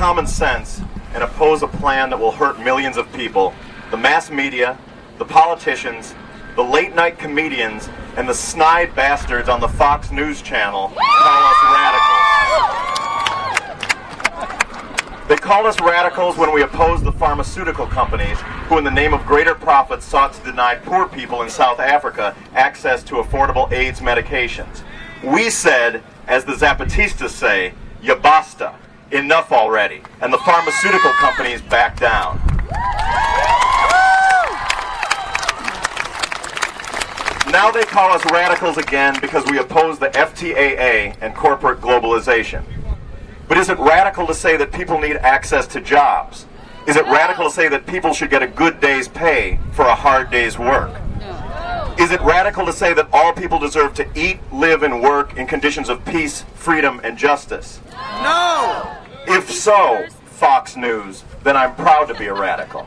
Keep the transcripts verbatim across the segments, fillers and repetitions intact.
common sense and oppose a plan that will hurt millions of people, the mass media, the politicians, the late-night comedians, and the snide bastards on the Fox News Channel call us radicals. They call us radicals when we oppose the pharmaceutical companies who, in the name of greater profit, sought to deny poor people in South Africa access to affordable AIDS medications. We said, as the Zapatistas say, ya basta, enough already, and the pharmaceutical companies back down. Now they call us radicals again because we oppose the F T A A and corporate globalization. But is it radical to say that people need access to jobs? Is it radical to say that people should get a good day's pay for a hard day's work? Is it radical to say that all people deserve to eat, live, and work in conditions of peace, freedom, and justice? No! If so, Fox News, then I'm proud to be a radical.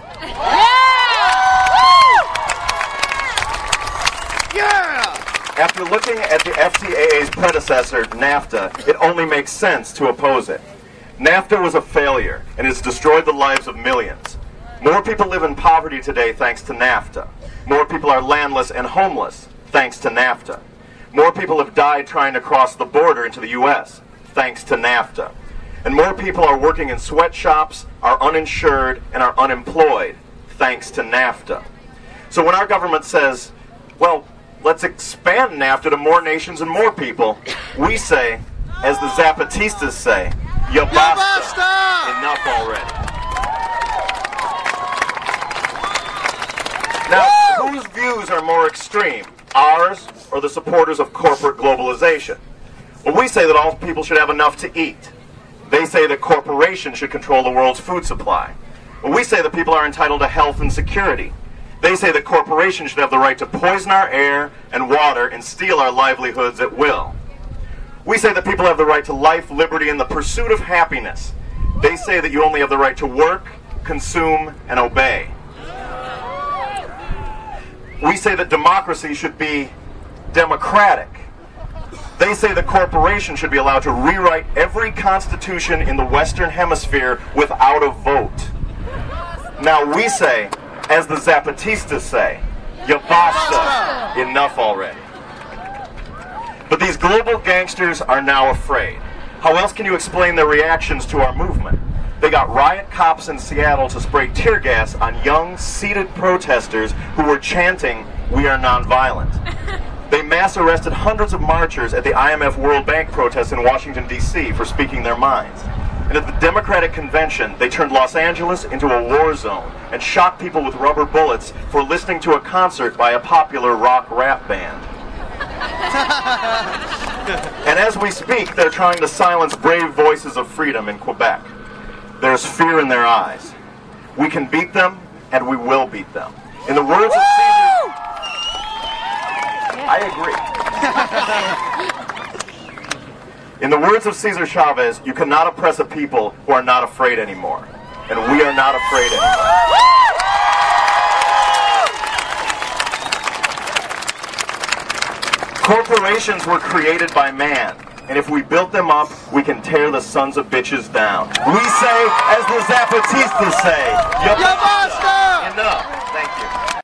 Yeah! After looking at the F T A A's predecessor, NAFTA, it only makes sense to oppose it. NAFTA was a failure and has destroyed the lives of millions. More people live in poverty today thanks to NAFTA. More people are landless and homeless thanks to NAFTA. More people have died trying to cross the border into the U S thanks to NAFTA. And more people are working in sweatshops, are uninsured, and are unemployed thanks to NAFTA. So when our government says, well, let's expand NAFTA to more nations and more people, we say, as the Zapatistas say, ya basta, enough already. Now, whose views are more extreme, ours or the supporters of corporate globalization? Well, we say that all people should have enough to eat. They say that corporations should control the world's food supply. Well, we say that people are entitled to health and security. They say that corporations should have the right to poison our air and water and steal our livelihoods at will. We say that people have the right to life, liberty, and the pursuit of happiness. They say that you only have the right to work, consume, and obey. We say that democracy should be democratic. They say that corporations should be allowed to rewrite every constitution in the Western Hemisphere without a vote. Now we say, as the Zapatistas say, ya basta, enough already. But these global gangsters are now afraid. How else can you explain their reactions to our movement? They got riot cops in Seattle to spray tear gas on young, seated protesters who were chanting, "We are nonviolent." They mass arrested hundreds of marchers at the I M F World Bank protests in Washington, D C for speaking their minds. And at the Democratic Convention, they turned Los Angeles into a war zone and shot people with rubber bullets for listening to a concert by a popular rock rap band. And as we speak, they're trying to silence brave voices of freedom in Quebec. There's fear in their eyes. We can beat them, and we will beat them. In the words of Cesar... I agree. In the words of Cesar Chavez, you cannot oppress a people who are not afraid anymore. And we are not afraid anymore. Corporations were created by man. And if we built them up, we can tear the sons of bitches down. We say, as the Zapatistas say, ya basta! Enough. Thank you.